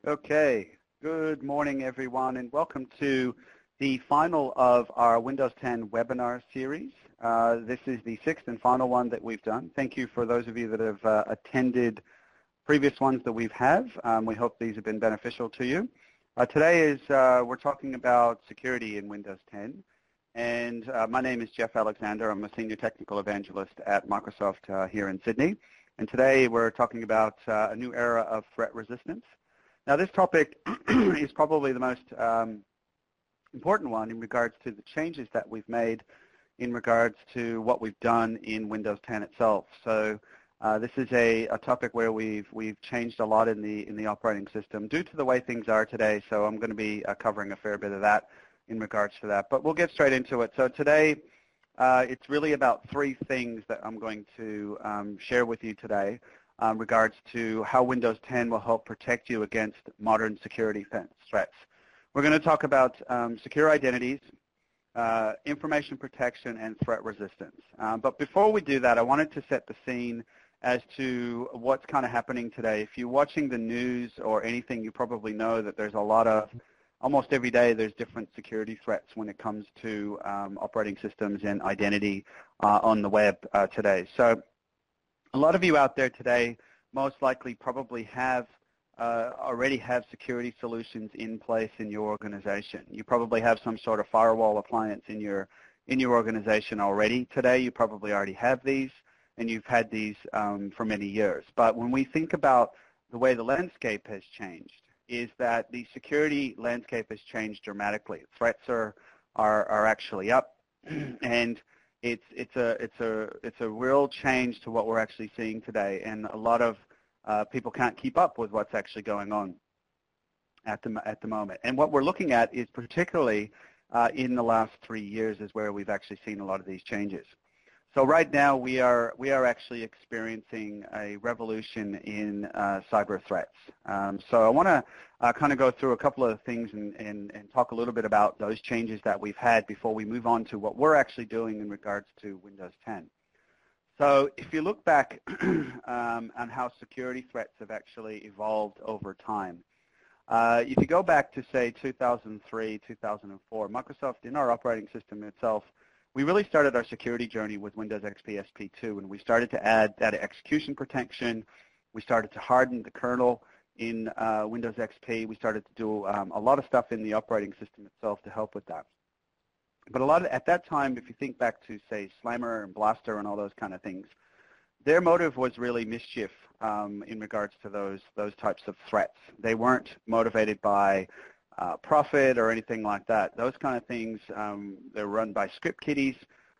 Okay, good morning everyone and welcome to the final of our Windows 10 webinar series. This is the sixth and final one that we've done. Thank you for those of you that have attended previous ones that we've had. We hope these have been beneficial to you. Today we're talking about security in Windows 10. And my name is Jeff Alexander. I'm a Senior Technical Evangelist at Microsoft here in Sydney. And today we're talking about a new era of threat resistance. Now this topic is probably the most important one in regards to the changes that we've made in regards to what we've done in Windows 10 itself. So this is a topic where we've changed a lot in the operating system due to the way things are today. So I'm going to be covering a fair bit of that in regards to that. But we'll get straight into it. So today it's really about three things that I'm going to share with you today. Regards to how Windows 10 will help protect you against modern security threats. We're going to talk about secure identities, information protection, and threat resistance. But before we do that, I wanted to set the scene as to what's kind of happening today. If you're watching the news or anything, you probably know that there's a lot of, almost every day there's different security threats when it comes to operating systems and identity on the web today. So a lot of you out there today most likely probably already have security solutions in place in your organization. You probably have some sort of firewall appliance in your organization already today. You probably already have these, and you've had these for many years. But when we think about the way the landscape has changed, is that the security landscape has changed dramatically. Threats are actually up, and it's a real change to what we're actually seeing today, and a lot of people can't keep up with what's actually going on at the moment. And what we're looking at is particularly in the last 3 years is where we've actually seen a lot of these changes. So right now we are actually experiencing a revolution in cyber threats. So I want to kind of go through a couple of things and talk a little bit about those changes that we've had before we move on to what we're actually doing in regards to Windows 10. So if you look back on how security threats have actually evolved over time, if you go back to say 2003, 2004, Microsoft in our operating system itself, we really started our security journey with Windows XP SP2, and we started to add data execution protection. We started to harden the kernel in Windows XP. We started to do a lot of stuff in the operating system itself to help with that. But at that time, if you think back to, say, Slammer and Blaster and all those kind of things, their motive was really mischief in regards to those types of threats. They weren't motivated by profit or anything like that. Those kind of things, they're run by script kiddies,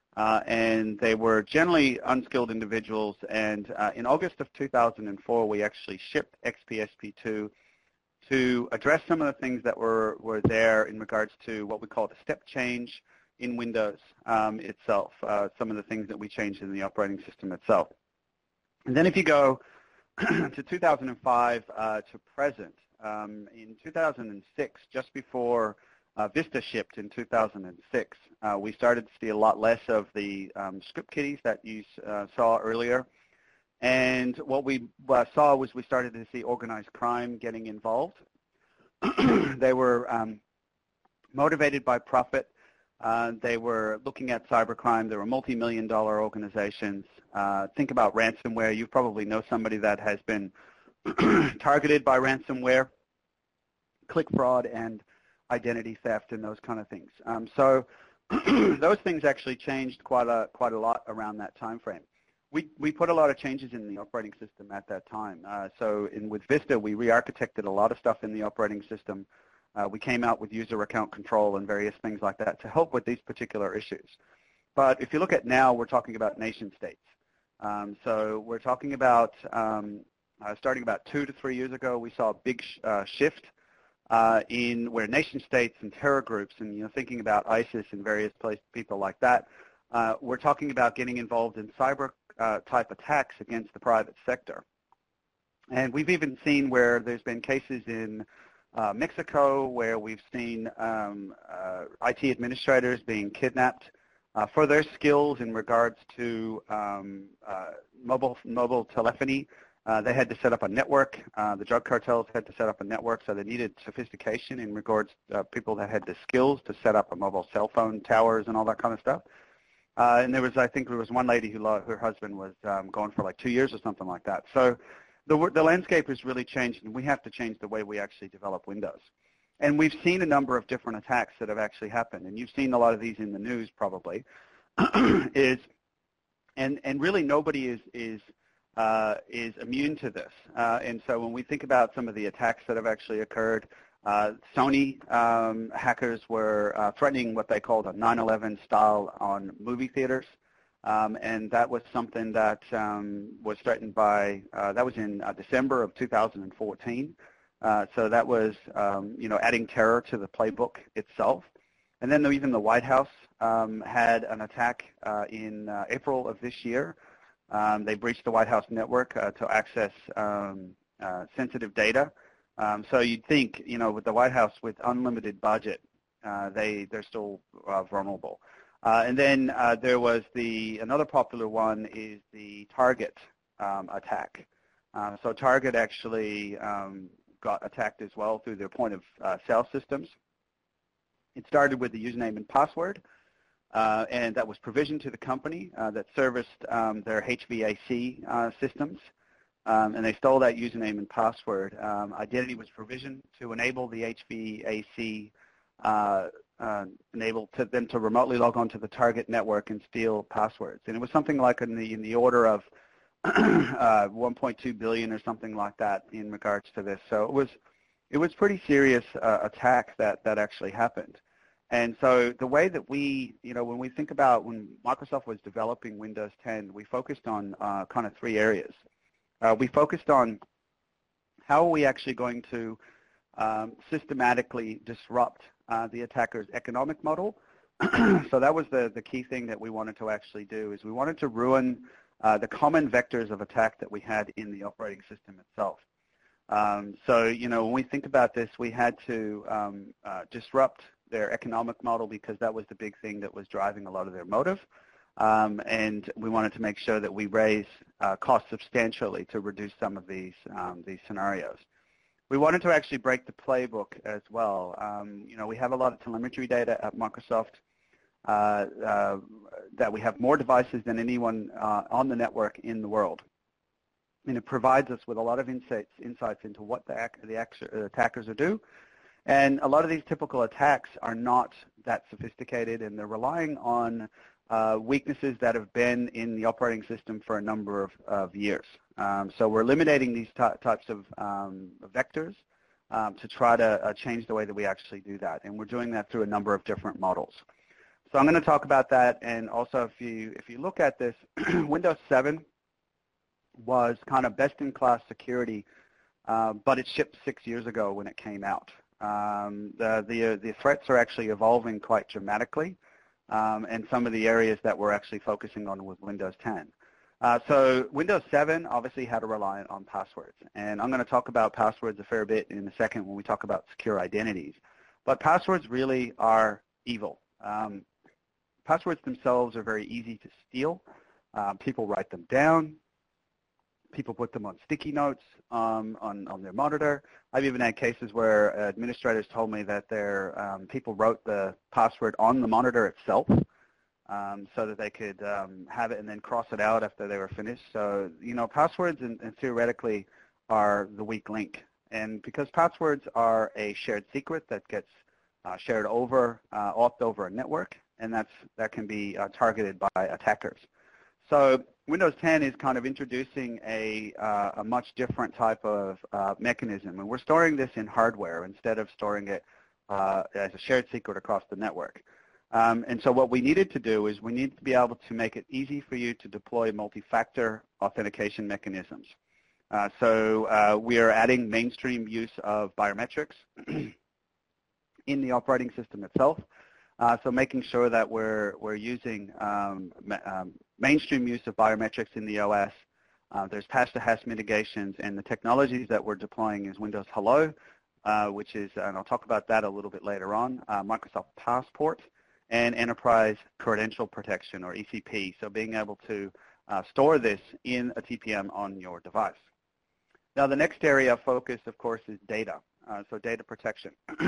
and they were generally unskilled individuals. And in August of 2004, we actually shipped XP SP2 to address some of the things that were there in regards to what we call the step change in Windows itself, some of the things that we changed in the operating system itself. And then if you go to 2005 to present, in 2006, just before Vista shipped in 2006, we started to see a lot less of the script kiddies that you saw earlier. And what we saw was we started to see organized crime getting involved. They were motivated by profit. They were looking at cybercrime. They were multi-million-dollar organizations. Think about ransomware. You probably know somebody that has been targeted by ransomware, click fraud, and identity theft, and those kind of things. So those things actually changed quite a lot around that time frame. We put a lot of changes in the operating system at that time. So with Vista, we re-architected a lot of stuff in the operating system. We came out with user account control and various things like that to help with these particular issues. But if you look at now, we're talking about nation states. So we're talking about starting about 2 to 3 years ago, we saw a big shift in where nation states and terror groups, and thinking about ISIS and various people like that, we're talking about getting involved in cyber type attacks against the private sector. And we've even seen where there's been cases in Mexico where we've seen IT administrators being kidnapped for their skills in regards to mobile telephony They had to set up a network. The drug cartels had to set up a network, so they needed sophistication in regards to people that had the skills to set up a mobile cell phone towers and all that kind of stuff. And I think there was one lady her husband was gone for like 2 years or something like that. So the landscape has really changed, and we have to change the way we actually develop Windows. And we've seen a number of different attacks that have actually happened, and you've seen a lot of these in the news probably. And really nobody is immune to this. And so when we think about some of the attacks that have actually occurred, Sony hackers were threatening what they called a 9/11 style on movie theaters. And that was something that was threatened by, that was in December of 2014. So that was, adding terror to the playbook itself. And then even the White House had an attack in April of this year. They breached the White House network to access sensitive data. So you'd think, with the White House with unlimited budget, they're still vulnerable. And then there was another popular one is the Target attack. So Target actually got attacked as well through their point of sale systems. It started with the username and password, and that was provisioned to the company that serviced their HVAC systems. And they stole that username and password. Identity was provisioned to enable the HVAC, enable them to remotely log onto the Target network and steal passwords. And it was something like in the order of 1.2 billion or something like that in regards to this. So it was pretty serious attack that actually happened. And so the way that we, when we think about when Microsoft was developing Windows 10, we focused on kind of three areas. We focused on how are we actually going to systematically disrupt the attacker's economic model. So that was the key thing that we wanted to actually do, is we wanted to ruin the common vectors of attack that we had in the operating system itself. So, when we think about this, we had to disrupt their economic model because that was the big thing that was driving a lot of their motive. And we wanted to make sure that we raise costs substantially to reduce some of these scenarios. We wanted to actually break the playbook as well. We have a lot of telemetry data at Microsoft that we have more devices than anyone on the network in the world. And it provides us with a lot of insights into what the attackers are doing. And a lot of these typical attacks are not that sophisticated, and they're relying on weaknesses that have been in the operating system for a number of years. So we're eliminating these types of vectors to try to change the way that we actually do that. And we're doing that through a number of different models. So I'm going to talk about that. And also, if you look at this, Windows 7 was kind of best-in-class security, but it shipped 6 years ago when it came out. The threats are actually evolving quite dramatically, and some of the areas that we're actually focusing on with Windows 10. So Windows 7 obviously had to rely on passwords, and I'm going to talk about passwords a fair bit in a second when we talk about secure identities. But passwords really are evil. Passwords themselves are very easy to steal. People write them down. People put them on sticky notes on their monitor. I've even had cases where administrators told me that people wrote the password on the monitor itself so that they could have it and then cross it out after they were finished. So, passwords and theoretically are the weak link. And because passwords are a shared secret that gets shared authed over a network, and that can be targeted by attackers. So Windows 10 is kind of introducing a much different type of mechanism, and we're storing this in hardware instead of storing it as a shared secret across the network. And so what we needed to do is we need to be able to make it easy for you to deploy multi-factor authentication mechanisms. So we are adding mainstream use of biometrics in the operating system itself. So making sure that we're using mainstream use of biometrics in the OS. There's hash-to-hash mitigations, and the technologies that we're deploying is Windows Hello, which is, and I'll talk about that a little bit later on, Microsoft Passport, and Enterprise Credential Protection, or ECP. So being able to store this in a TPM on your device. Now, the next area of focus, of course, is data, so data protection.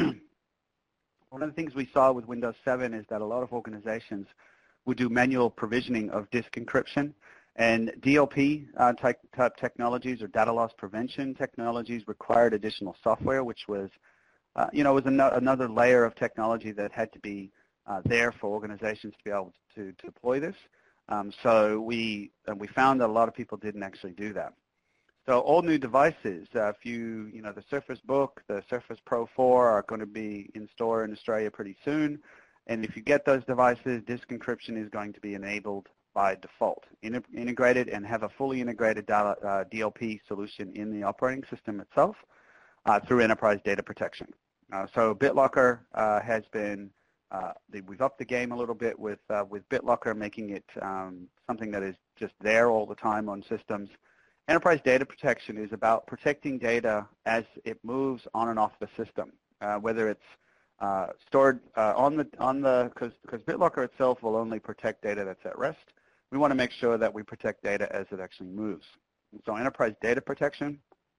One of the things we saw with Windows 7 is that a lot of organizations would do manual provisioning of disk encryption, and DLP type technologies or data loss prevention technologies required additional software, which was, was another layer of technology that had to be there for organizations to be able to deploy this. So we found that a lot of people didn't actually do that. So all new devices, the Surface Book, the Surface Pro 4 are going to be in store in Australia pretty soon. And if you get those devices, disk encryption is going to be enabled by default, integrated and have a fully integrated DLP solution in the operating system itself through enterprise data protection. So BitLocker has been, we've upped the game a little bit with BitLocker, making it something that is just there all the time on systems. Enterprise data protection is about protecting data as it moves on and off the system, whether it's stored because BitLocker itself will only protect data that's at rest. We want to make sure that we protect data as it actually moves. So enterprise data protection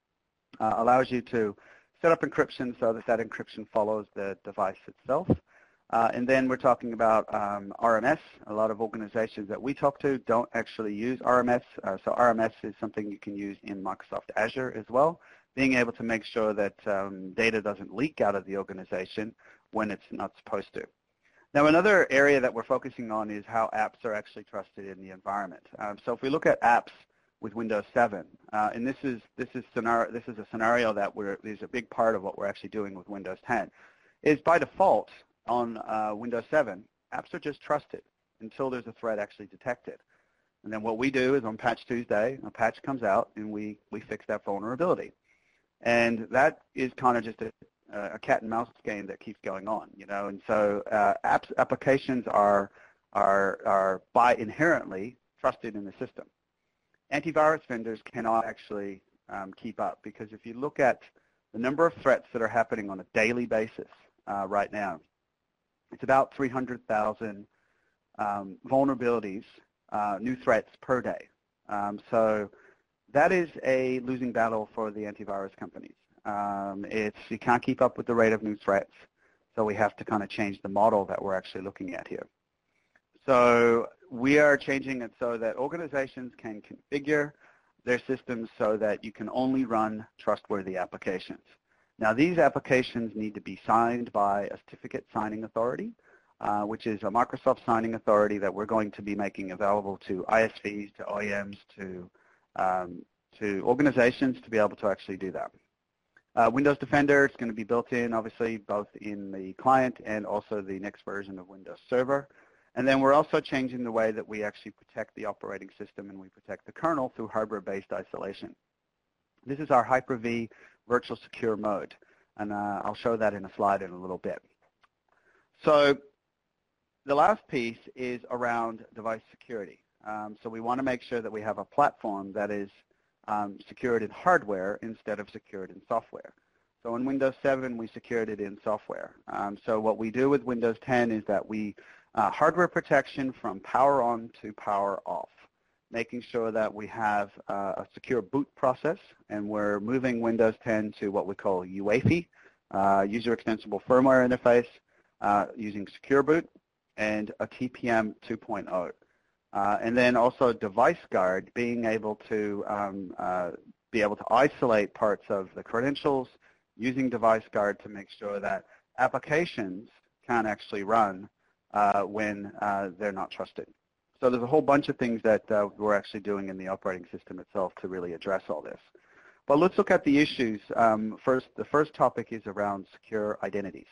allows you to set up encryption so that encryption follows the device itself. And then we're talking about RMS. A lot of organizations that we talk to don't actually use RMS. So RMS is something you can use in Microsoft Azure as well, being able to make sure that data doesn't leak out of the organization when it's not supposed to. Now, another area that we're focusing on is how apps are actually trusted in the environment. So if we look at apps with Windows 7, and this is a scenario that is a big part of what we're actually doing with Windows 10, is by default on Windows 7, apps are just trusted until there's a threat actually detected. And then what we do is on Patch Tuesday, a patch comes out and we fix that vulnerability. And that is kind of just a cat and mouse game that keeps going on, And so applications are by inherently trusted in the system. Antivirus vendors cannot actually keep up, because if you look at the number of threats that are happening on a daily basis right now, it's about 300,000 vulnerabilities, new threats per day. So that is a losing battle for the antivirus companies. You can't keep up with the rate of new threats, so we have to kind of change the model that we're actually looking at here. So we are changing it so that organizations can configure their systems so that you can only run trustworthy applications. Now, these applications need to be signed by a certificate signing authority, which is a Microsoft signing authority that we're going to be making available to ISVs, to OEMs, to organizations to be able to actually do that. Windows Defender is going to be built in, obviously, both in the client and also the next version of Windows Server. And then we're also changing the way that we actually protect the operating system and we protect the kernel through hardware-based isolation. This is our Hyper-V virtual secure mode, and I'll show that in a slide in a little bit. So the last piece is around device security. So we want to make sure that we have a platform that is secured in hardware instead of secured in software. So in Windows 7, we secured it in software. So what we do with Windows 10 is that we hardware protection from power on to power off, making sure that we have a secure boot process, and we're moving Windows 10 to what we call UEFI, User Extensible Firmware Interface, using Secure Boot, and a TPM 2.0. And then also Device Guard, being able to isolate parts of the credentials using Device Guard to make sure that applications can actually run when they're not trusted. So there's a whole bunch of things that we're actually doing in the operating system itself to really address all this. But let's look at the issues. First, the first topic is around secure identities.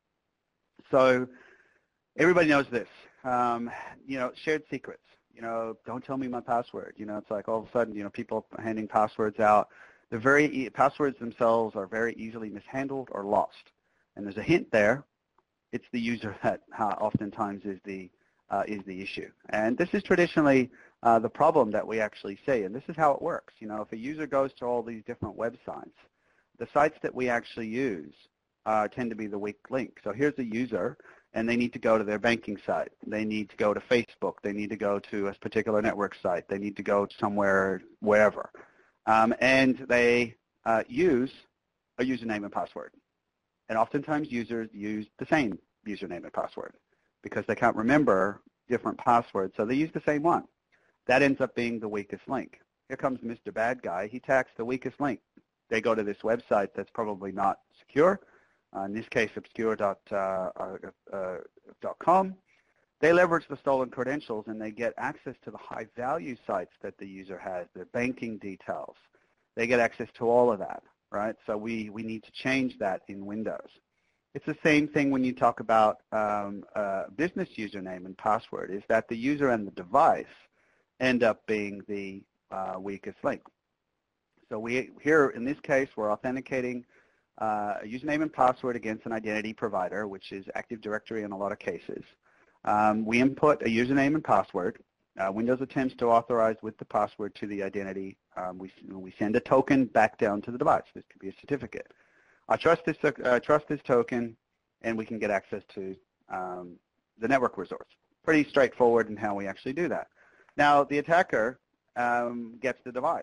So everybody knows this. Shared secrets. Don't tell me my password. It's like all of a sudden, people handing passwords out. Passwords themselves are very easily mishandled or lost. And there's a hint there. It's the user that oftentimes is the issue. And this is traditionally the problem that we actually see. And this is how it works. If a user goes to all these different websites, the sites that we actually use tend to be the weak link. So here's a user, and they need to go to their banking site. They need to go to Facebook. They need to go to a particular network site. They need to go somewhere, wherever. and they use a username and password. And oftentimes users use the same username and password because they can't remember different passwords, so they use the same one. That ends up being the weakest link. Here comes Mr. Bad Guy. He attacks the weakest link. They go to this website that's probably not secure, in this case obscure.com. They leverage the stolen credentials and they get access to the high-value sites that the user has, their banking details. They get access to all of that, right? So we need to change that in Windows. It's the same thing when you talk about business username and password, is that the user and the device end up being the weakest link. So here, in this case, we're authenticating a username and password against an identity provider, which is Active Directory in a lot of cases. We input a username and password. Windows attempts to authorize with the password to the identity. We send a token back down to the device. This could be a certificate. I trust this token, and we can get access to the network resource. Pretty straightforward in how we actually do that. Now, the attacker gets the device.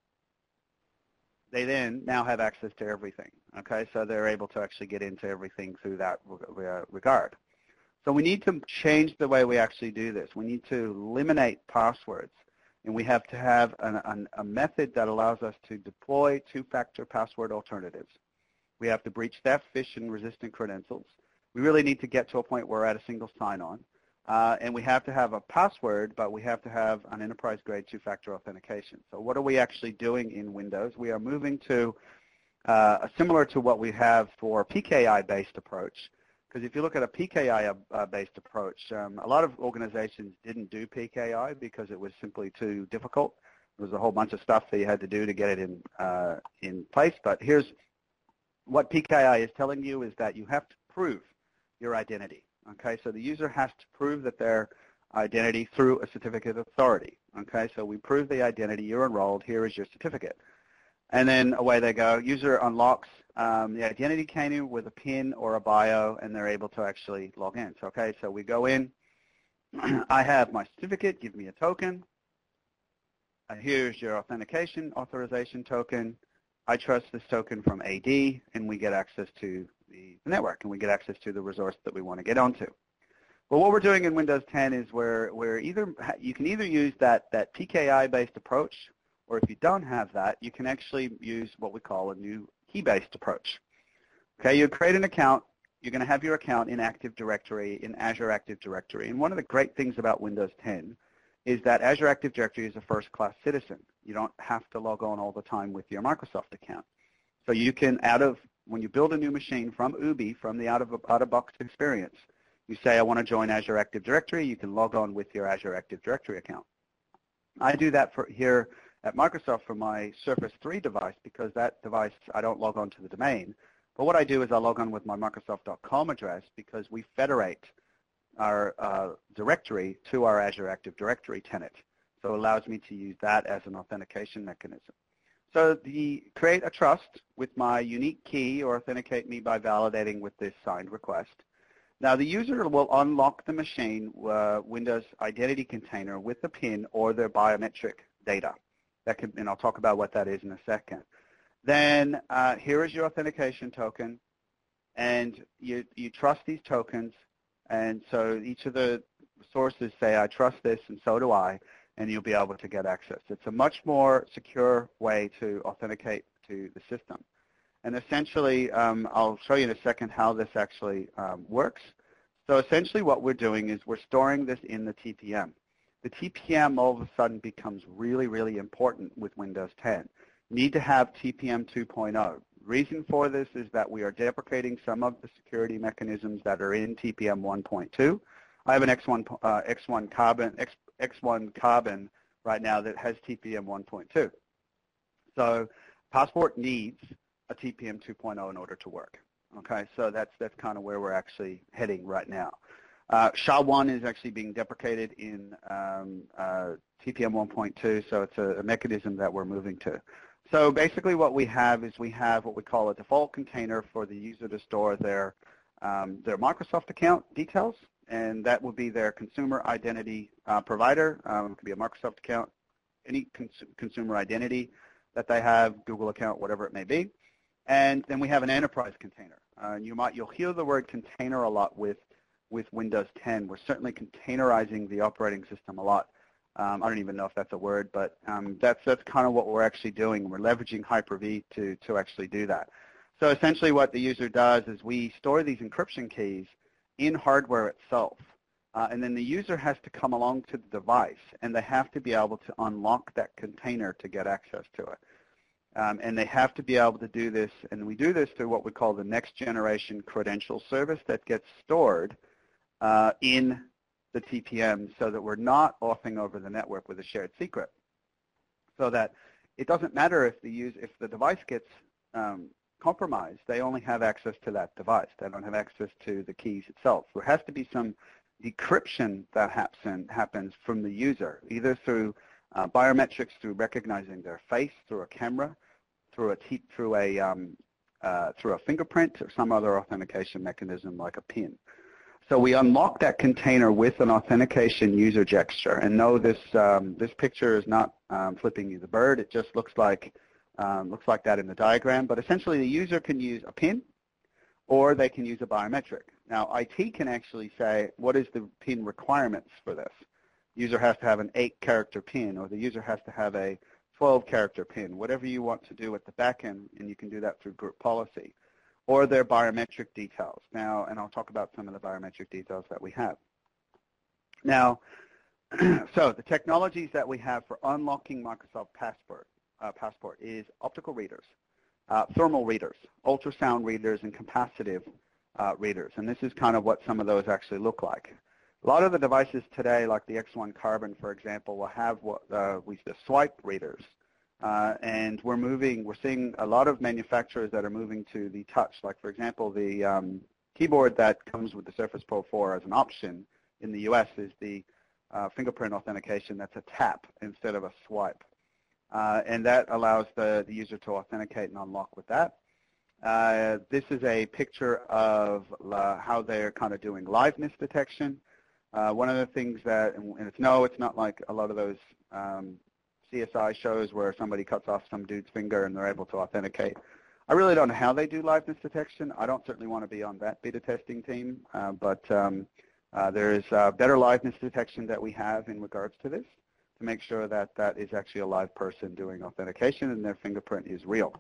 They then now have access to everything. Okay, so they're able to actually get into everything through that regard. So we need to change the way we actually do this. We need to eliminate passwords, and we have to have a method that allows us to deploy two-factor password alternatives. We have to breach theft, phish, and resistant credentials. We really need to get to a point where we're at a single sign-on. And we have to have a password, but we have to have an enterprise-grade two-factor authentication. So what are we actually doing in Windows? We are moving to similar to what we have for PKI-based approach. Because if you look at a PKI-based approach, a lot of organizations didn't do PKI because it was simply too difficult. There was a whole bunch of stuff that you had to do to get it in place. But here's what PKI is telling you, is that you have to prove your identity. Okay, so the user has to prove that their identity through a certificate of authority. Okay, so we prove the identity, you're enrolled, here is your certificate. And then away they go. User unlocks the identity key with a PIN or a bio, and they're able to actually log in. So, okay, so we go in. I have my certificate, give me a token. Here's your authentication authorization token. I trust this token from AD, and we get access to the network, and we get access to the resource that we want to get onto. Well, what we're doing in Windows 10 is you can either use that PKI-based approach, or if you don't have that, you can actually use what we call a new key-based approach. Okay, you create an account. You're going to have your account in Active Directory, in Azure Active Directory. And one of the great things about Windows 10 is that Azure Active Directory is a first-class citizen. You don't have to log on all the time with your Microsoft account. So you can, when you build a new machine from UBI, from the out-of-box experience, you say, I want to join Azure Active Directory. You can log on with your Azure Active Directory account. I do that here at Microsoft for my Surface 3 device, because that device, I don't log on to the domain. But what I do is I log on with my Microsoft.com address, because we federate our directory to our Azure Active Directory tenant. So it allows me to use that as an authentication mechanism. So create a trust with my unique key, or authenticate me by validating with this signed request. Now the user will unlock the machine Windows identity container with the PIN or their biometric data. And I'll talk about what that is in a second. Then here is your authentication token, and you trust these tokens, and so each of the sources say, I trust this, and so do I, and you'll be able to get access. It's a much more secure way to authenticate to the system. And essentially, I'll show you in a second how this actually works. So essentially what we're doing is we're storing this in the TPM. The TPM all of a sudden becomes really, really important with Windows 10. Need to have TPM 2.0. Reason for this is that we are deprecating some of the security mechanisms that are in TPM 1.2. I have an X1 Carbon right now that has TPM 1.2. So Passport needs a TPM 2.0 in order to work. Okay, so that's kind of where we're actually heading right now. SHA-1 is actually being deprecated in TPM 1.2, so it's a mechanism that we're moving to. So basically what we have is we have what we call a default container for the user to store their Microsoft account details, and that would be their consumer identity provider. It could be a Microsoft account, any consumer identity. that they have, Google account, whatever it may be. And then we have an enterprise container. You'll hear the word container a lot with Windows 10. We're certainly containerizing the operating system a lot. I don't even know if that's a word, but that's kind of what we're actually doing. We're leveraging Hyper-V to actually do that. So essentially what the user does is we store these encryption keys in hardware itself. And then the user has to come along to the device, and they have to be able to unlock that container to get access to it. And they have to be able to do this, and we do this through what we call the next generation credential service that gets stored in the TPM so that we're not authing over the network with a shared secret. So that it doesn't matter if the device gets compromised, they only have access to that device. They don't have access to the keys itself. There has to be some decryption that happens from the user, either through biometrics, through recognizing their face, through a camera, through a fingerprint, or some other authentication mechanism like a PIN. So we unlock that container with an authentication user gesture. And no, this picture is not flipping you the bird. It just looks like that in the diagram. But essentially, the user can use a PIN, or they can use a biometric. Now, IT can actually say, what is the PIN requirements for this? User has to have an 8-character PIN, or the user has to have a 12-character PIN, whatever you want to do at the back end, and you can do that through group policy, or their biometric details. Now, and I'll talk about some of the biometric details that we have. Now, so the technologies that we have for unlocking Microsoft Passport is optical readers, thermal readers, ultrasound readers, and capacitive readers. And this is kind of what some of those actually look like. A lot of the devices today, like the X1 Carbon, for example, will have what the swipe readers. And we're seeing a lot of manufacturers that are moving to the touch. Like, for example, the keyboard that comes with the Surface Pro 4 as an option in the US is the fingerprint authentication that's a tap instead of a swipe. And that allows the user to authenticate and unlock with that. This is a picture of how they're kind of doing liveness detection. One of the things that, and it's not like a lot of those CSI shows where somebody cuts off some dude's finger and they're able to authenticate. I really don't know how they do liveness detection. I don't certainly want to be on that beta testing team, but there is better liveness detection that we have in regards to this to make sure that that is actually a live person doing authentication and their fingerprint is real.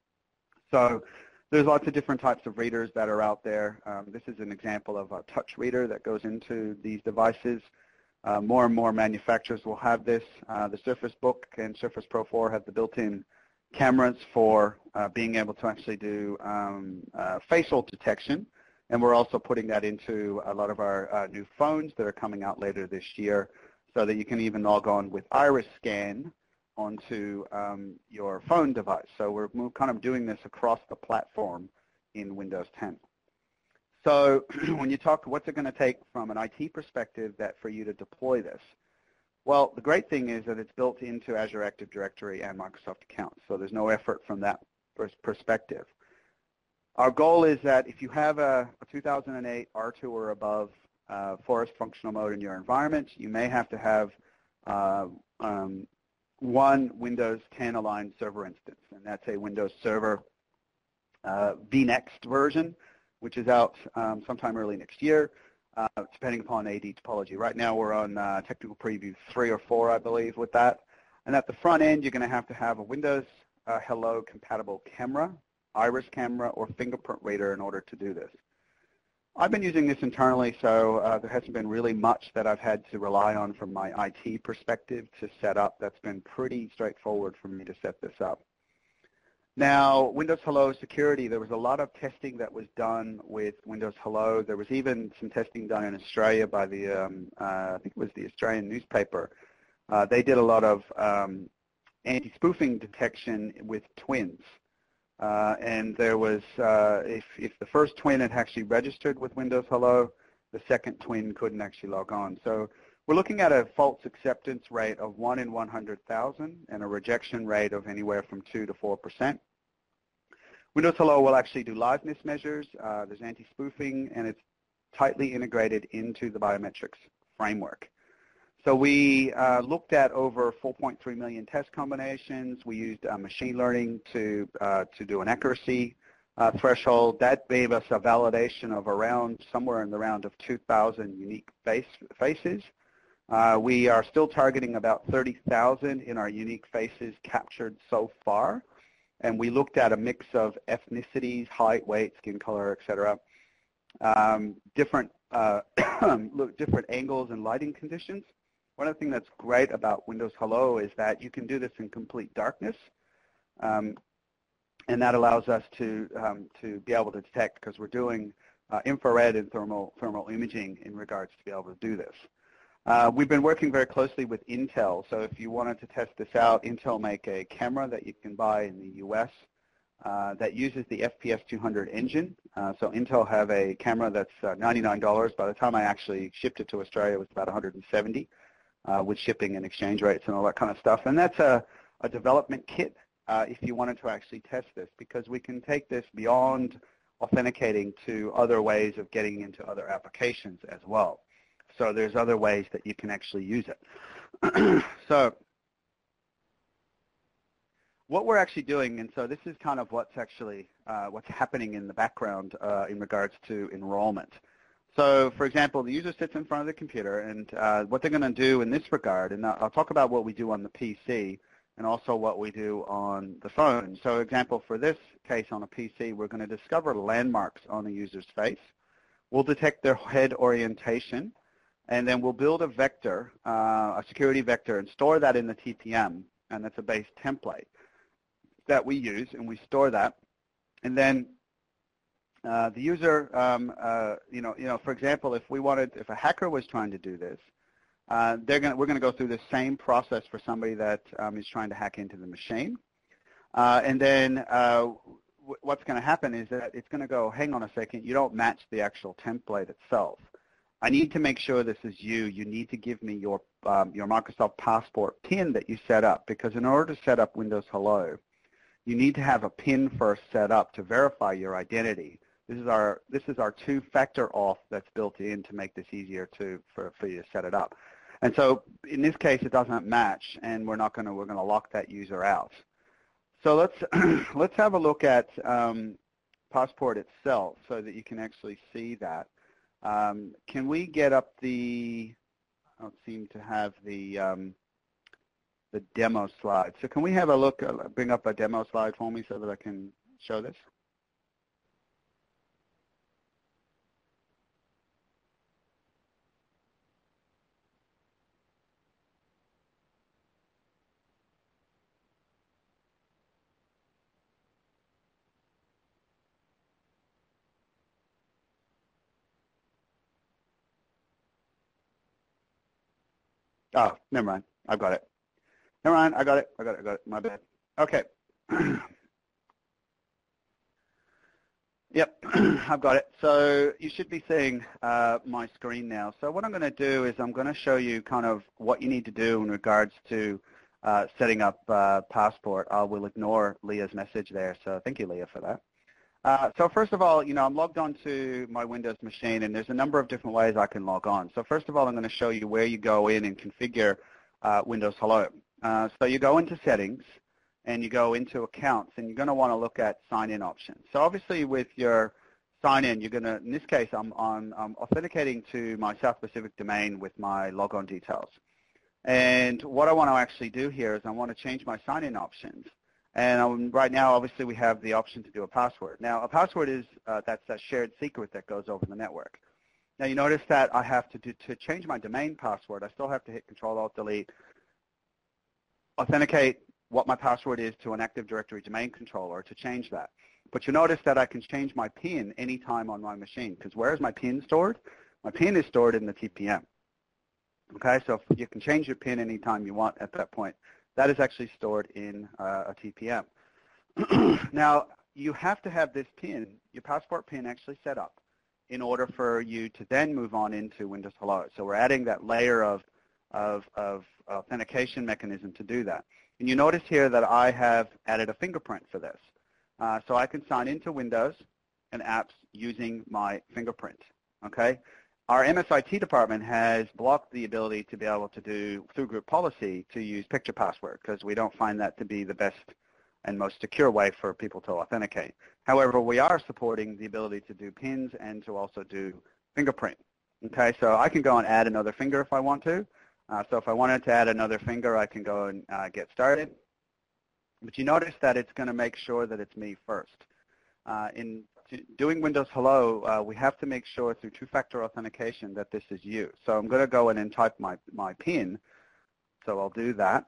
So there's lots of different types of readers that are out there. This is an example of a touch reader that goes into these devices. More and more manufacturers will have this. The Surface Book and Surface Pro 4 have the built-in cameras for being able to actually do facial detection. And we're also putting that into a lot of our new phones that are coming out later this year so that you can even log on with iris scan onto your phone device. So we're kind of doing this across the platform in Windows 10. So when you talk, what's it going to take from an IT perspective for you to deploy this? Well, the great thing is that it's built into Azure Active Directory and Microsoft accounts, so there's no effort from that perspective. Our goal is that if you have a 2008 R2 or above Forest functional mode in your environment, you may have to have one Windows 10 aligned server instance, and that's a Windows Server vNext version, which is out sometime early next year, depending upon AD topology. Right now we're on technical preview 3 or 4, I believe, with that. And at the front end, you're going to have a Windows Hello compatible camera, iris camera, or fingerprint reader in order to do this. I've been using this internally, so there hasn't been really much that I've had to rely on from my IT perspective to set up. That's been pretty straightforward for me to set this up. Now, Windows Hello security, there was a lot of testing that was done with Windows Hello. There was even some testing done in Australia by the, I think it was the Australian newspaper. They did a lot of anti-spoofing detection with twins. And there was, if the first twin had actually registered with Windows Hello, the second twin couldn't actually log on. So we're looking at a false acceptance rate of 1 in 100,000 and a rejection rate of anywhere from 2 to 4%. Windows Hello will actually do liveness measures. There's anti-spoofing, and it's tightly integrated into the biometrics framework. So we looked at over 4.3 million test combinations. We used machine learning to do an accuracy threshold. That gave us a validation of around somewhere in the round of 2,000 unique faces. We are still targeting about 30,000 in our unique faces captured so far. And we looked at a mix of ethnicities, height, weight, skin color, et cetera, different angles and lighting conditions. One of the things that's great about Windows Hello is that you can do this in complete darkness. And that allows us to be able to detect, because we're doing infrared and thermal imaging in regards to be able to do this. We've been working very closely with Intel, so if you wanted to test this out, Intel make a camera that you can buy in the US that uses the FPS 200 engine. So Intel have a camera that's $99. By the time I actually shipped it to Australia, it was about $170 with shipping and exchange rates and all that kind of stuff. And that's a development kit if you wanted to actually test this, because we can take this beyond authenticating to other ways of getting into other applications as well. So there's other ways that you can actually use it. So what we're actually doing, and so this is kind of what's actually what's happening in the background in regards to enrollment. So for example, the user sits in front of the computer, and what they're going to do in this regard, and I'll talk about what we do on the PC and also what we do on the phone. So example, for this case on a PC, we're going to discover landmarks on the user's face. We'll detect their head orientation, and then we'll build a vector, a security vector, and store that in the TPM, and that's a base template that we use, and we store that. And then the user, for example, if a hacker was trying to do this, we're going to go through the same process for somebody that is trying to hack into the machine. And then what's going to happen is that it's going to go, hang on a second, you don't match the actual template itself. I need to make sure this is you. You need to give me your Microsoft Passport PIN that you set up, because in order to set up Windows Hello, you need to have a PIN first set up to verify your identity. This is our two-factor auth that's built in to make this easier for you to set it up. And so in this case, it doesn't match, and we're going to lock that user out. So let's have a look at Passport itself so that you can actually see that. Can we get up I don't seem to have the demo slide. So can we have a look, bring up a demo slide for me so that I can show this? Oh, never mind. I've got it. Never mind. I got it. My bad. Okay. Yep, I've got it. So you should be seeing my screen now. So what I'm going to do is I'm going to show you kind of what you need to do in regards to setting up Passport. I will ignore Leah's message there. So thank you, Leah, for that. So first of all, I'm logged on to my Windows machine, and there's a number of different ways I can log on. So first of all, I'm going to show you where you go in and configure Windows Hello. So you go into Settings, and you go into Accounts, and you're going to want to look at Sign-In options. So obviously with your sign-in, you're going to, in this case, I'm authenticating to my South Pacific domain with my logon details. And what I want to actually do here is I want to change my sign-in options. And right now, obviously, we have the option to do a password. Now, a password is that's a shared secret that goes over the network. Now, you notice that I have to change my domain password, I still have to hit Control-Alt-Delete, authenticate what my password is to an Active Directory domain controller to change that. But you notice that I can change my PIN anytime on my machine, because where is my PIN stored? My PIN is stored in the TPM. Okay, so you can change your PIN anytime you want at that point. That is actually stored in a TPM. Now, you have to have this PIN, your Passport PIN, actually set up in order for you to then move on into Windows Hello. So we're adding that layer of authentication mechanism to do that. And you notice here that I have added a fingerprint for this. So I can sign into Windows and apps using my fingerprint. Okay? our MSIT department has blocked the ability to be able to do, through group policy, to use picture password because we don't find that to be the best and most secure way for people to authenticate. However, we are supporting the ability to do pins and to also do fingerprint. Okay, so I can go and add another finger if I want to. So if I wanted to add another finger, I can go and get started. But you notice that it's going to make sure that it's me first. In doing Windows Hello, we have to make sure through two-factor authentication that this is you. So I'm going to go in and type my PIN. So I'll do that.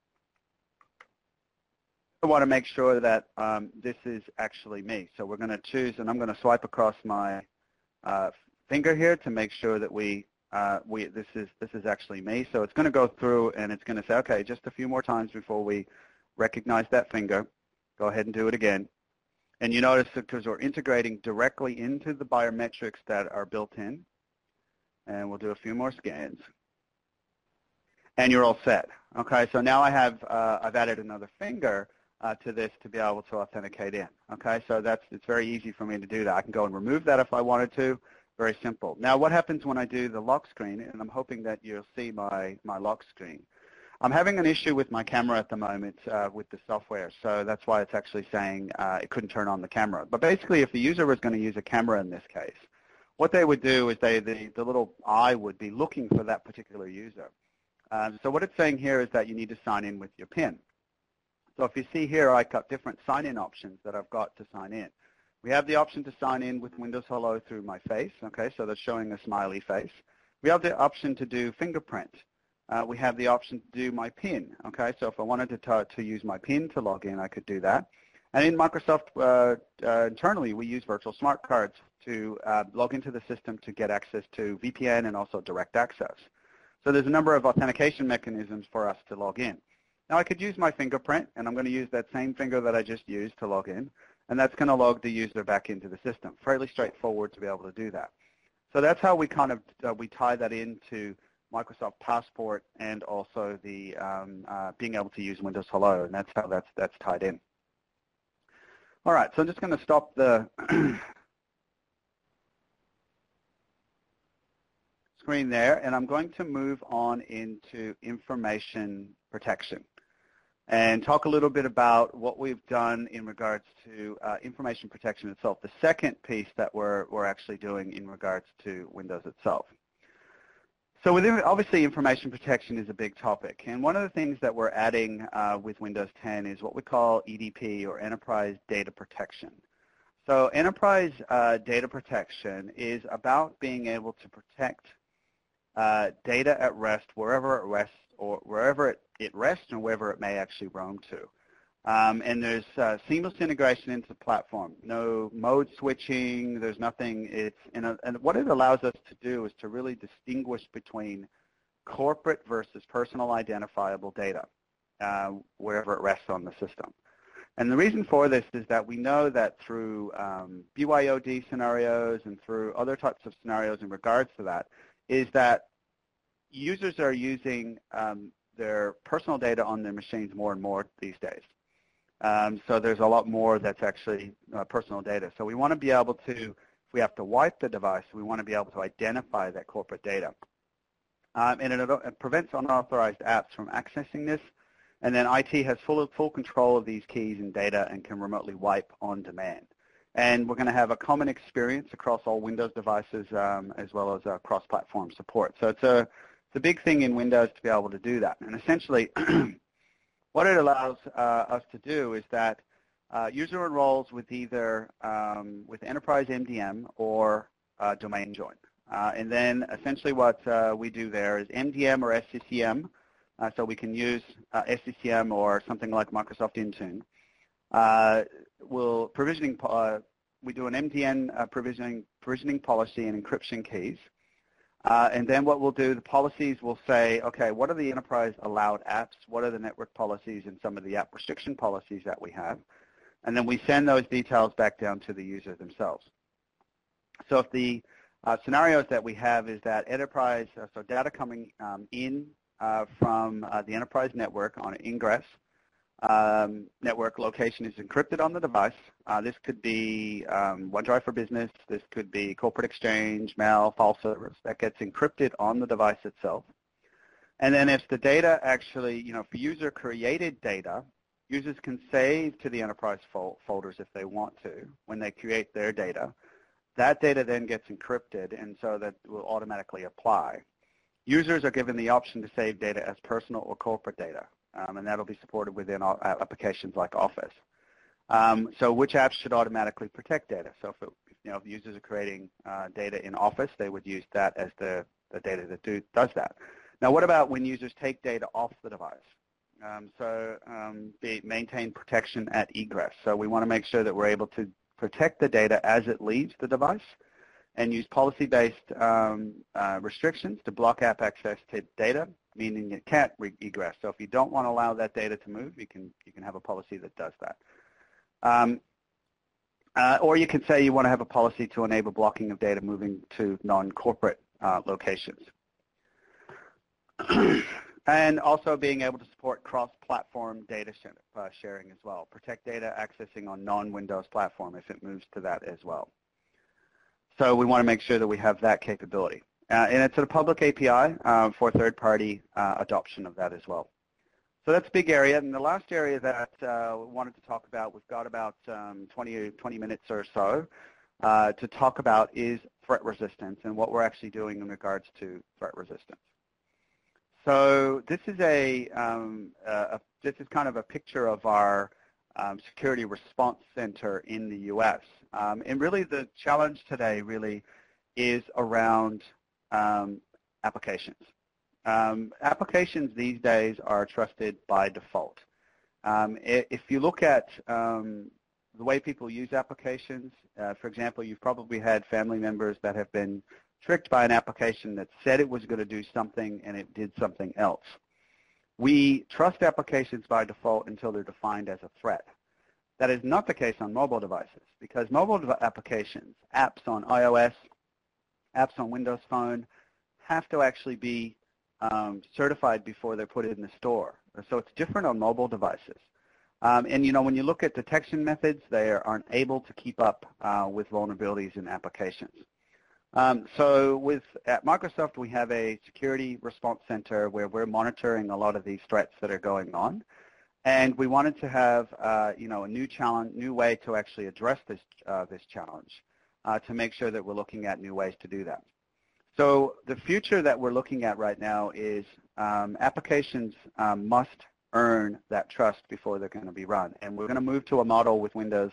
I want to make sure that this is actually me. So we're going to choose, and I'm going to swipe across my finger here to make sure that this is actually me. So it's going to go through and it's going to say, okay, just a few more times before we recognize that finger. Go ahead and do it again. And you notice that because we're integrating directly into the biometrics that are built in, and we'll do a few more scans. And you're all set. Okay, so now I've added another finger to this to be able to authenticate in. Okay, so it's very easy for me to do that. I can go and remove that if I wanted to. Very simple. Now, what happens when I do the lock screen? And I'm hoping that you'll see my lock screen. I'm having an issue with my camera at the moment with the software, so that's why it's actually saying it couldn't turn on the camera. But basically, if the user was going to use a camera in this case, what they would do is the little eye would be looking for that particular user. So what it's saying here is that you need to sign in with your PIN. So if you see here, I've got different sign-in options that I've got to sign in. We have the option to sign in with Windows Hello through my face, okay, so that's showing a smiley face. We have the option to do fingerprint. We have the option to do my PIN, okay, so if I wanted to use my PIN to log in, I could do that. And in Microsoft, internally, we use virtual smart cards to log into the system to get access to VPN and also direct access. So there's a number of authentication mechanisms for us to log in. Now I could use my fingerprint, and I'm going to use that same finger that I just used to log in, and that's going to log the user back into the system. Fairly straightforward to be able to do that. So that's how we kind of we tie that into Microsoft Passport and also the being able to use Windows Hello, and that's how that's tied in. All right, so I'm just going to stop the screen there, and I'm going to move on into information protection and talk a little bit about what we've done in regards to information protection itself, the second piece that we're actually doing in regards to Windows itself. So obviously information protection is a big topic, and one of the things that we're adding with Windows 10 is what we call EDP, or Enterprise Data Protection. So Enterprise Data Protection is about being able to protect data at rest, wherever it rests, or wherever it rests and wherever it may actually roam to. And there's seamless integration into the platform. No mode switching. There's nothing. And what it allows us to do is to really distinguish between corporate versus personal identifiable data wherever it rests on the system. And the reason for this is that we know that through BYOD scenarios and through other types of scenarios in regards to that, is that users are using their personal data on their machines more and more these days. So there's a lot more that's actually personal data. So we want to be able to, if we have to wipe the device, we want to be able to identify that corporate data. And it prevents unauthorized apps from accessing this. And then IT has full control of these keys and data and can remotely wipe on demand. And we're going to have a common experience across all Windows devices as well as cross-platform support. So it's a big thing in Windows to be able to do that. And essentially, what it allows us to do is that user enrolls with either with Enterprise MDM or domain join. And then essentially what we do there is MDM or SCCM. So we can use SCCM or something like Microsoft Intune. We do an MDN provisioning policy and encryption keys. And then what we'll do, the policies will say, okay, what are the enterprise allowed apps? What are the network policies and some of the app restriction policies that we have? And then we send those details back down to the user themselves. So if the scenarios that we have is that enterprise, so data coming in from the enterprise network on ingress, network location is encrypted on the device. This could be OneDrive for Business. This could be Corporate Exchange, mail, file servers. That gets encrypted on the device itself. And then if the data actually, for user-created data, users can save to the enterprise folders if they want to when they create their data. That data then gets encrypted, and so that will automatically apply. Users are given the option to save data as personal or corporate data, and that will be supported within applications like Office. So which apps should automatically protect data? So if users are creating data in Office, they would use that as the data that does that. Now, what about when users take data off the device? Maintain protection at egress. So we want to make sure that we're able to protect the data as it leaves the device and use policy-based restrictions to block app access to data, meaning it can't egress. So if you don't want to allow that data to move, you can have a policy that does that. Or you can say you want to have a policy to enable blocking of data moving to non-corporate locations. And also being able to support cross-platform data sharing as well. Protect data accessing on non-Windows platform if it moves to that as well. So we want to make sure that we have that capability. And it's a public API for third-party adoption of that as well. So that's a big area. And the last area that we wanted to talk about, we've got about 20 minutes or so to talk about, is threat resistance and what we're actually doing in regards to threat resistance. So this is this is kind of a picture of our Security Response Center in the U.S. And really the challenge today really is around applications. Applications these days are trusted by default. If you look at the way people use applications, for example, you've probably had family members that have been tricked by an application that said it was going to do something and it did something else. We trust applications by default until they're defined as a threat. That is not the case on mobile devices, because mobile applications, apps on iOS, apps on Windows Phone, have to actually be certified before they're put in the store. So it's different on mobile devices. And when you look at detection methods, they aren't able to keep up with vulnerabilities in applications. So at Microsoft, we have a Security Response Center where we're monitoring a lot of these threats that are going on. And we wanted to have, a new way to actually address this challenge to make sure that we're looking at new ways to do that. So the future that we're looking at right now is applications must earn that trust before they're going to be run. And we're going to move to a model with Windows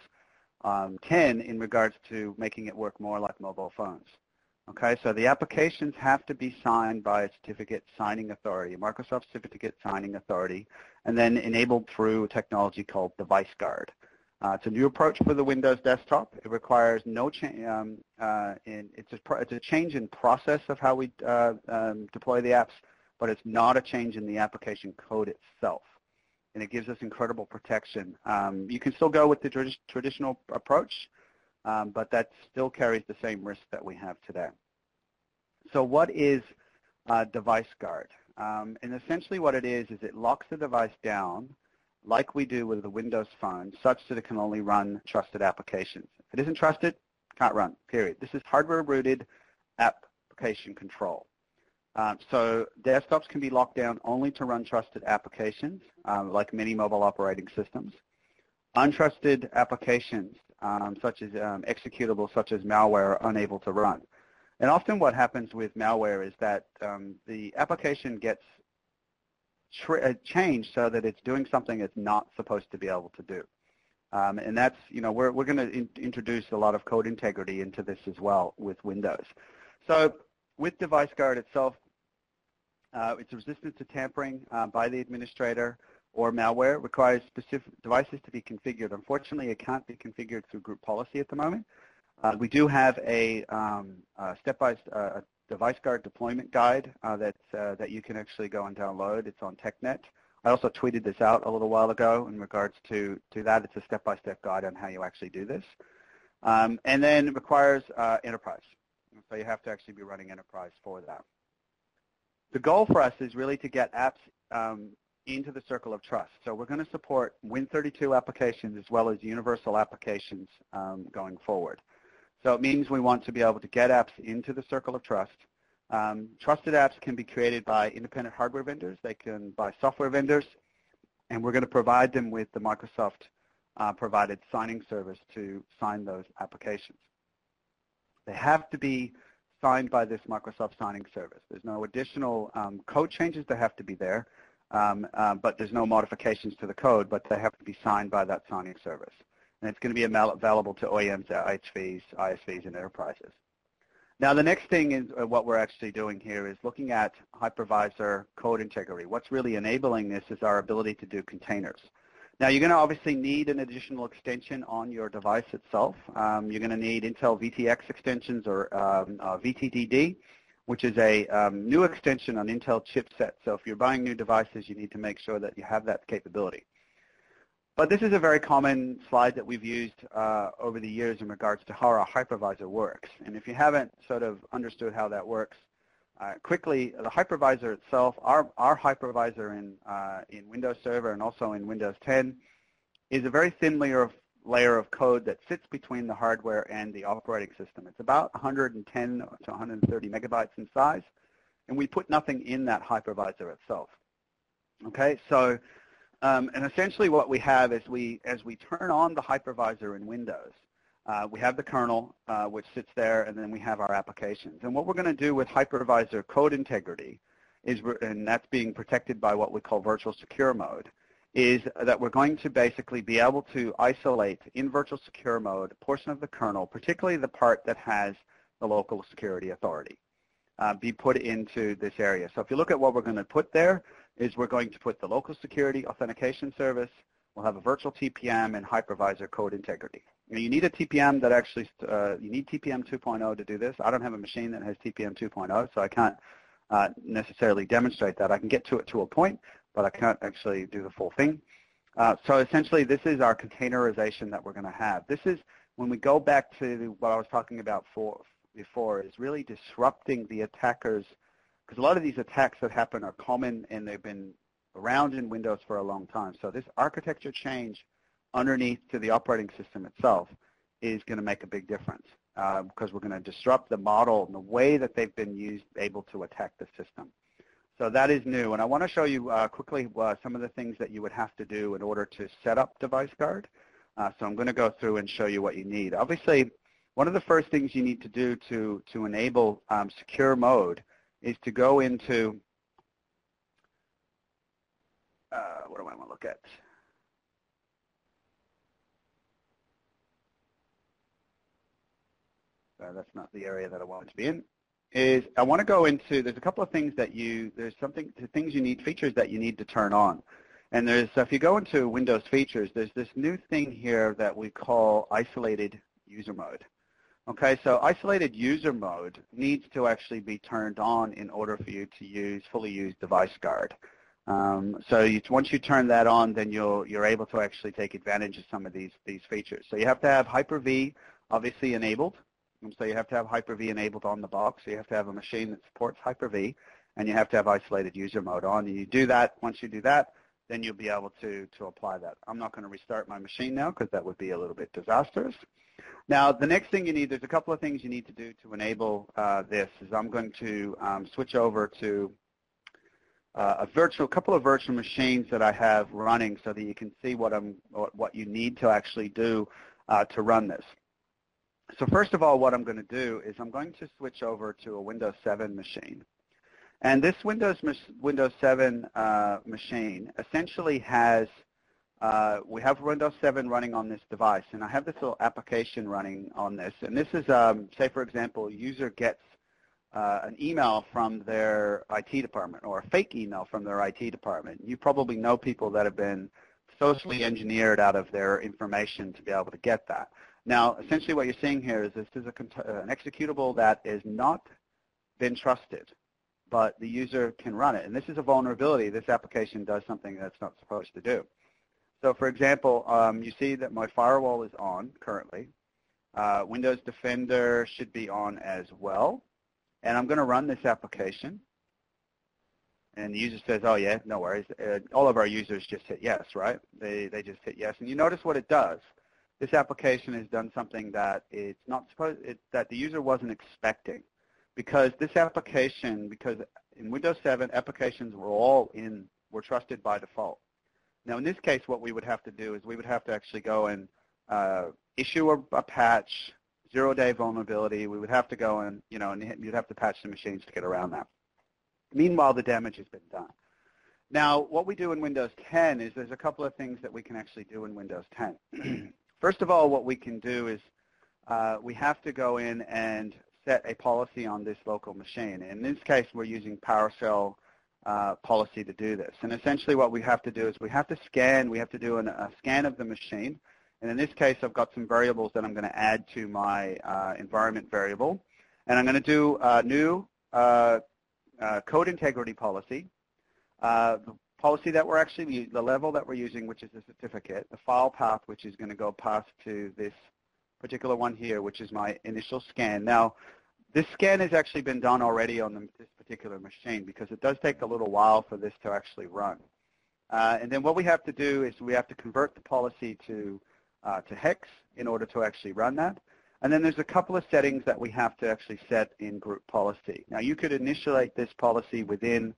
10 in regards to making it work more like mobile phones. Okay, so the applications have to be signed by a certificate signing authority, a Microsoft certificate signing authority, and then enabled through a technology called DeviceGuard. It's a new approach for the Windows desktop. It requires no change. It's a change in process of how we deploy the apps, but it's not a change in the application code itself. And it gives us incredible protection. You can still go with the traditional approach, but that still carries the same risk that we have today. So what is DeviceGuard? And essentially what it is it locks the device down like we do with the Windows Phone, such that it can only run trusted applications. If it isn't trusted, it can't run, period. This is hardware-rooted application control. So desktops can be locked down only to run trusted applications, like many mobile operating systems. Untrusted applications, such as executables such as malware, are unable to run. And often what happens with malware is that the application gets changed so that it's doing something it's not supposed to be able to do. And that's, we're going to introduce a lot of code integrity into this as well with Windows. So with DeviceGuard itself, it's resistant to tampering by the administrator or malware. It requires specific devices to be configured. Unfortunately, it can't be configured through group policy at the moment. We do have a step-by-step DeviceGuard deployment guide that you can actually go and download. It's on TechNet. I also tweeted this out a little while ago in regards to that. It's a step-by-step guide on how you actually do this. And then it requires enterprise. So you have to actually be running enterprise for that. The goal for us is really to get apps into the circle of trust. So we're going to support Win32 applications as well as universal applications going forward. So it means we want to be able to get apps into the circle of trust. Trusted apps can be created by independent hardware vendors. They can by software vendors. And we're going to provide them with the Microsoft provided signing service to sign those applications. They have to be signed by this Microsoft signing service. There's no additional code changes that have to be there, but there's no modifications to the code, but they have to be signed by that signing service. And it's going to be available to OEMs, IHVs, ISVs, and enterprises. Now, the next thing is what we're actually doing here is looking at hypervisor code integrity. What's really enabling this is our ability to do containers. Now, you're going to obviously need an additional extension on your device itself. You're going to need Intel VTX extensions or VTDD, which is a new extension on Intel chipset. So if you're buying new devices, you need to make sure that you have that capability. But this is a very common slide that we've used over the years in regards to how our hypervisor works. And if you haven't sort of understood how that works, quickly, the hypervisor itself, our hypervisor in Windows Server and also in Windows 10 is a very thin layer of code that sits between the hardware and the operating system. It's about 110 to 130 megabytes in size, and we put nothing in that hypervisor itself. Okay, so and essentially what we have is as we turn on the hypervisor in Windows, we have the kernel, which sits there, and then we have our applications. And what we're going to do with hypervisor code integrity is, and that's being protected by what we call virtual secure mode, is that we're going to basically be able to isolate in virtual secure mode a portion of the kernel, particularly the part that has the local security authority, be put into this area. So if you look at what we're going to put there, is we're going to put the local security authentication service, we'll have a virtual TPM, and hypervisor code integrity. You need a TPM that actually, you need TPM 2.0 to do this. I don't have a machine that has TPM 2.0, so I can't necessarily demonstrate that. I can get to it to a point, but I can't actually do the full thing. So essentially, this is our containerization that we're going to have. This is, when we go back to what I was talking about before, is really disrupting the attackers, because a lot of these attacks that happen are common and they've been around in Windows for a long time. So this architecture change underneath to the operating system itself is going to make a big difference because we're going to disrupt the model and the way that they've been able to attack the system. So that is new. And I want to show you quickly some of the things that you would have to do in order to set up DeviceGuard. So I'm going to go through and show you what you need. Obviously, one of the first things you need to do to enable secure mode is to go into, what do I want to look at? That's not the area that I wanted to be in. Is I want to go into, there's a couple of things that things you need, features that you need to turn on. And there's, if you go into Windows features, there's this new thing here that we call isolated user mode. Okay, so isolated user mode needs to actually be turned on in order for you to fully use DeviceGuard. So once you turn that on, then you're able to actually take advantage of some of these features. So you have to have Hyper-V obviously enabled. So you have to have Hyper-V enabled on the box. So you have to have a machine that supports Hyper-V, and you have to have isolated user mode on. And you do that. Once you do that, then you'll be able to apply that. I'm not going to restart my machine now because that would be a little bit disastrous. Now, the next thing you need, there's a couple of things you need to do to enable this. Is I'm going to switch over to a couple of virtual machines that I have running so that you can see what you need to actually do to run this. So first of all, what I'm going to do is I'm going to switch over to a Windows 7 machine. And this Windows 7 machine essentially has, we have Windows 7 running on this device, and I have this little application running on this. And this is, say for example, a user gets an email from their IT department or a fake email from their IT department. You probably know people that have been socially engineered out of their information to be able to get that. Now, essentially what you're seeing here is this is an executable that is not been trusted, but the user can run it. And this is a vulnerability. This application does something that's not supposed to do. So for example, you see that my firewall is on currently. Windows Defender should be on as well. And I'm going to run this application. And the user says, oh yeah, no worries. All of our users just hit yes, right? They just hit yes. And you notice what it does. This application has done something that it's not that the user wasn't expecting. Because this application, because in Windows 7, applications were trusted by default. Now in this case, what we would have to do is we would have to actually go and issue a patch, 0-day vulnerability. We would have to go and, and you'd have to patch the machines to get around that. Meanwhile, the damage has been done. Now, what we do in Windows 10 is there's a couple of things that we can actually do in Windows 10. First of all, what we can do is we have to go in and set a policy on this local machine. In this case, we're using PowerShell policy to do this. And essentially what we have to do is we have to do a scan of the machine. And in this case, I've got some variables that I'm going to add to my environment variable. And I'm going to do a new code integrity policy. The policy that we're actually, the level that we're using, which is the certificate, the file path, which is going to go past to this particular one here, which is my initial scan. Now, this scan has actually been done already on this particular machine because it does take a little while for this to actually run. And then what we have to do is we have to convert the policy to hex in order to actually run that. And then there's a couple of settings that we have to actually set in group policy. Now, you could initiate this policy within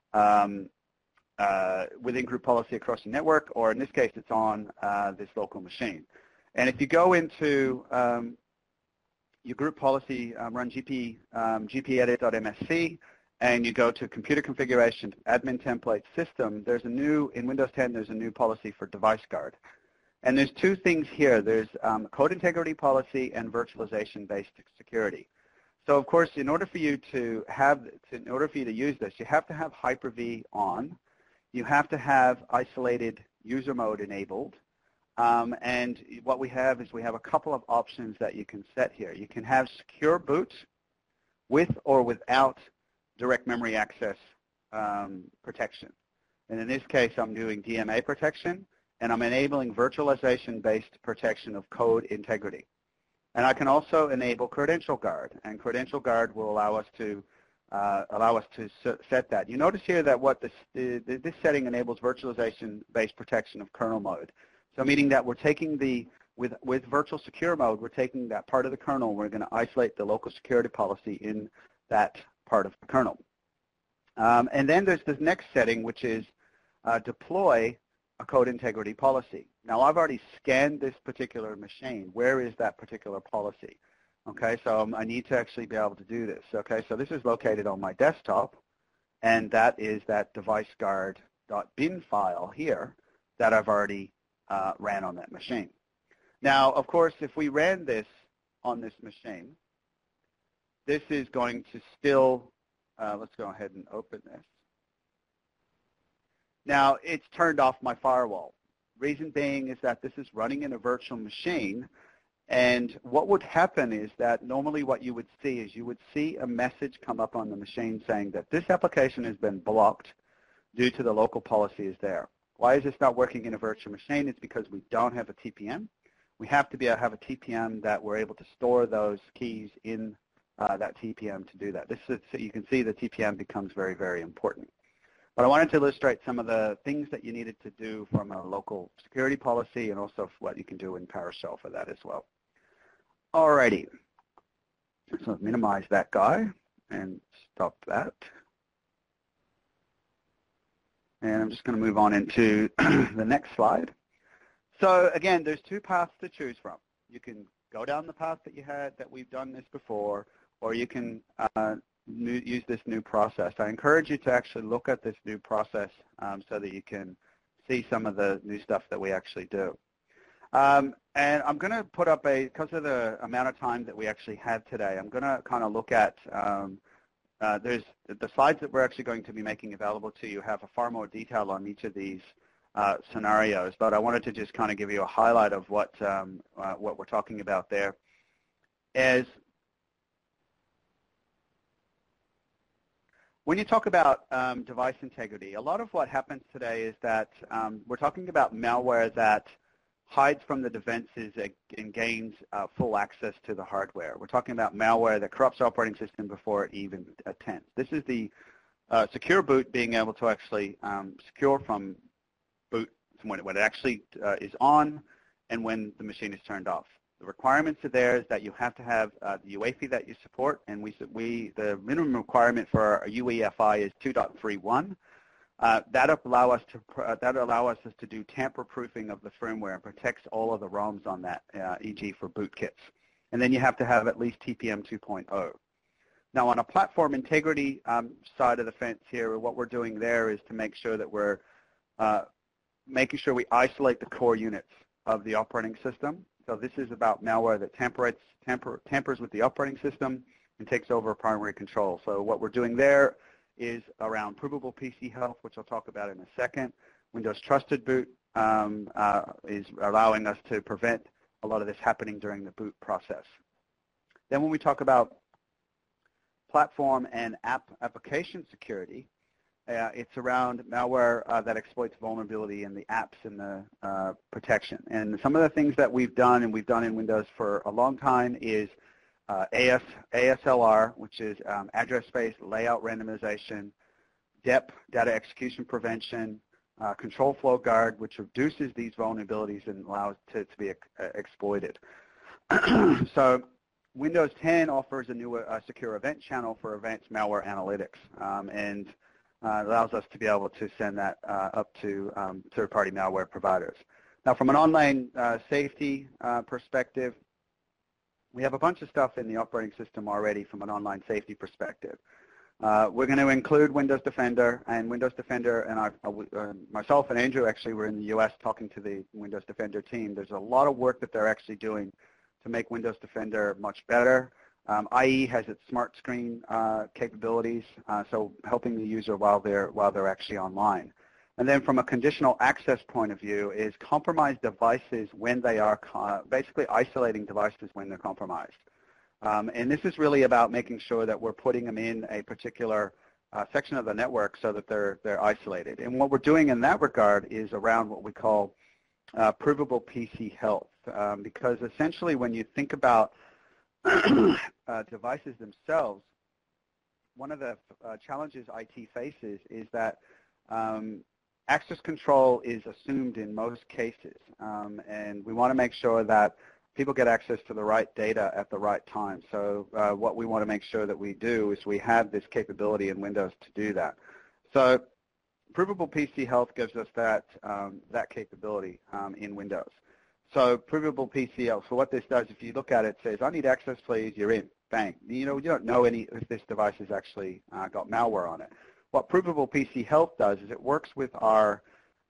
group policy across the network, or in this case, it's on this local machine. And if you go into your group policy, run gpedit.msc, and you go to computer configuration, admin template system, in Windows 10, there's a new policy for device guard. And there's two things here. There's code integrity policy and virtualization-based security. So of course, in order for you to use this, you have to have Hyper-V on. You have to have isolated user mode enabled. And what we have is we have a couple of options that you can set here. You can have secure boot with or without direct memory access protection. And in this case, I'm doing DMA protection, and I'm enabling virtualization-based protection of code integrity. And I can also enable credential guard, and credential guard will allow us to set that. You notice here that what this setting enables virtualization-based protection of kernel mode. So meaning that we're taking with virtual secure mode, we're taking that part of the kernel, we're going to isolate the local security policy in that part of the kernel. And then there's this next setting, which is deploy a code integrity policy. Now, I've already scanned this particular machine. Where is that particular policy? Okay, so I need to actually be able to do this. Okay, so this is located on my desktop, and that is that deviceguard.bin file here that I've already ran on that machine. Now, of course, if we ran this on this machine, this is going to still, let's go ahead and open this. Now, it's turned off my firewall. Reason being is that this is running in a virtual machine, and what would happen is that normally what you would see is you would see a message come up on the machine saying that this application has been blocked due to the local policy is there. Why is this not working in a virtual machine? It's because we don't have a TPM. We have to have a TPM that we're able to store those keys in that TPM to do that. So you can see the TPM becomes very, very important. But I wanted to illustrate some of the things that you needed to do from a local security policy and also what you can do in PowerShell for that as well. Alrighty, so minimize that guy and stop that. And I'm just going to move on into the next slide. So again, there's two paths to choose from. You can go down the path that we've done this before, or you can use this new process. I encourage you to actually look at this new process so that you can see some of the new stuff that we actually do. And I'm going to put up because of the amount of time that we actually have today, I'm going to kind of look at, there's the slides that we're actually going to be making available to you have a far more detail on each of these scenarios, but I wanted to just kind of give you a highlight of what we're talking about there. As when you talk about device integrity, a lot of what happens today is that we're talking about malware that hides from the defenses and gains full access to the hardware. We're talking about malware that corrupts the operating system before it even attempts. This is the secure boot being able to actually secure from boot from when it actually is on and when the machine is turned off. The requirements are there is that you have to have the UEFI that you support, and the minimum requirement for a UEFI is 2.31. That allow us to do tamper-proofing of the firmware and protects all of the ROMs on that, e.g. for boot kits. And then you have to have at least TPM 2.0. Now, on a platform integrity side of the fence here, what we're doing there is to make sure that we're making sure we isolate the core units of the operating system. So this is about malware that tampers with the operating system and takes over primary control. So what we're doing there is around provable PC health, which I'll talk about in a second. Windows Trusted Boot is allowing us to prevent a lot of this happening during the boot process. Then when we talk about platform and application security, it's around malware that exploits vulnerability in the apps and the protection. And some of the things that we've done, and we've done in Windows for a long time, is ASLR, which is address space layout randomization, DEP, data execution prevention, control flow guard, which reduces these vulnerabilities and allows it to be exploited. So Windows 10 offers a new secure event channel for advanced malware analytics, and allows us to be able to send that up to third-party malware providers. Now, from an online safety perspective, we have a bunch of stuff in the operating system already from an online safety perspective. We're going to include Windows Defender, and Windows Defender, and myself and Andrew actually were in the US talking to the Windows Defender team. There's a lot of work that they're actually doing to make Windows Defender much better. IE has its smart screen capabilities, so helping the user while they're actually online. And then from a conditional access point of view is compromised devices when they are, basically isolating devices when they're compromised. And this is really about making sure that we're putting them in a particular section of the network so that they're isolated. And what we're doing in that regard is around what we call provable PC health, because essentially when you think about devices themselves, one of the challenges IT faces is that access control is assumed in most cases, and we want to make sure that people get access to the right data at the right time. So what we want to make sure that we do is we have this capability in Windows to do that. So provable PC health gives us that, that capability in Windows. So provable PC health, so what this does, if you look at it, says, I need access, please, you're in, bang. You don't know if this device has actually got malware on it. What provable PC health does is it works with our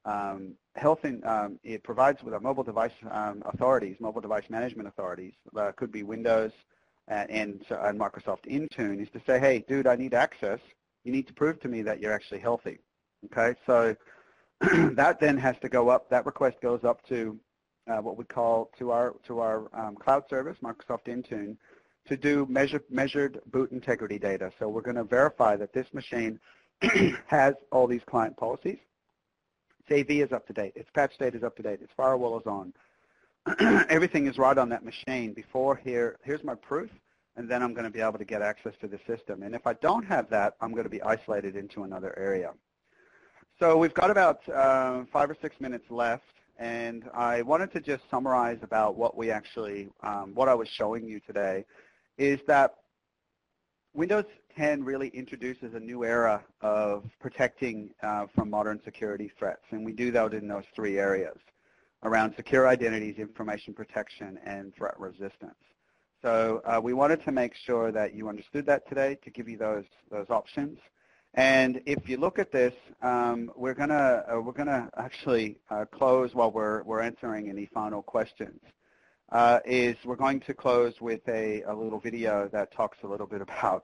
it provides with our mobile device authorities, mobile device management authorities, could be Windows and Microsoft Intune, is to say, hey, dude, I need access. You need to prove to me that you're actually healthy. Okay, so that then has to go up. That request goes up to what we call to our cloud service, Microsoft Intune, to do measured boot integrity data. So we're going to verify that this machine has all these client policies. Its AV is up to date. Its patch state is up to date. Its firewall is on. Everything is right on that machine before here's my proof, and then I'm going to be able to get access to the system. And if I don't have that, I'm going to be isolated into another area. So we've got about 5 or 6 minutes left, and I wanted to just summarize about what we actually, what I was showing you today, is that Windows 10 really introduces a new era of protecting from modern security threats, and we do that in those 3 areas, around secure identities, information protection, and threat resistance. So we wanted to make sure that you understood that today, to give you those options. And if you look at this, we're gonna actually close while we're answering any final questions. We're going to close with a little video that talks a little bit about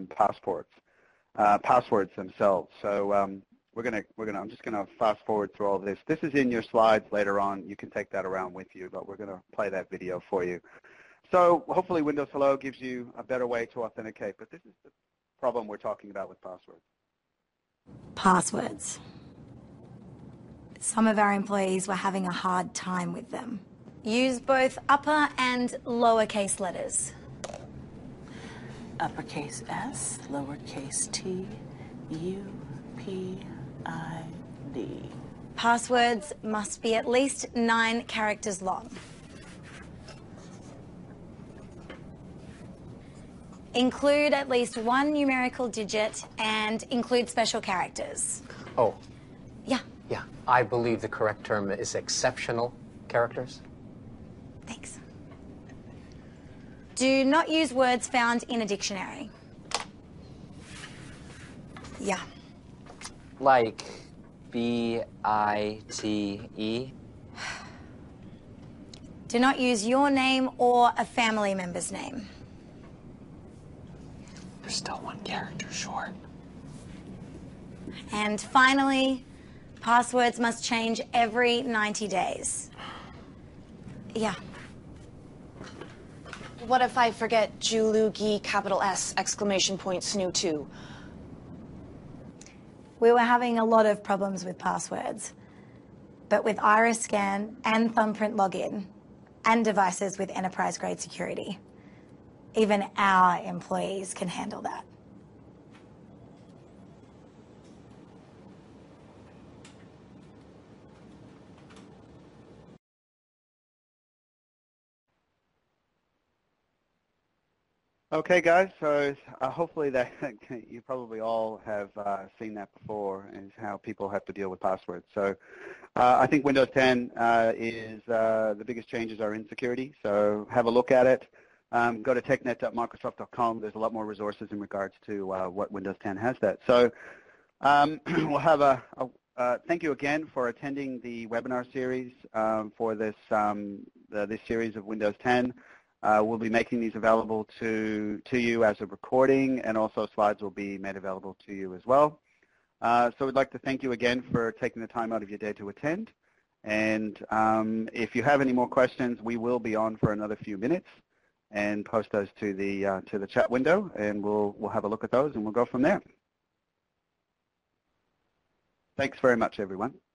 passwords themselves. So I'm just gonna fast forward through all this. This is in your slides later on. You can take that around with you, but we're gonna play that video for you. So hopefully Windows Hello gives you a better way to authenticate, but this is the problem we're talking about with passwords. Passwords. Some of our employees were having a hard time with them. Use both upper and lowercase letters. Uppercase S, lowercase t, Passwords must be at least 9 characters long. Include at least 1 numerical digit and include special characters. Oh. Yeah. Yeah, I believe the correct term is exceptional characters. Thanks. Do not use words found in a dictionary. Yeah. Like B-I-T-E? Do not use your name or a family member's name. There's still 1 character short. And finally, passwords must change every 90 days. Yeah. What if I forget Julugi, capital S, exclamation point, snoo 2? We were having a lot of problems with passwords, but with iris scan and thumbprint login and devices with enterprise-grade security, even our employees can handle that. Okay, guys, so hopefully that you probably all have seen that before, is how people have to deal with passwords. So I think Windows 10 is the biggest changes are in security, so have a look at it. Go to technet.microsoft.com. There's a lot more resources in regards to what Windows 10 has that. So we'll have thank you again for attending the webinar series for this, this series of Windows 10. We'll be making these available to you as a recording, and also slides will be made available to you as well. So we'd like to thank you again for taking the time out of your day to attend. And if you have any more questions, we will be on for another few minutes and post those to the chat window, and we'll have a look at those and we'll go from there. Thanks very much, everyone.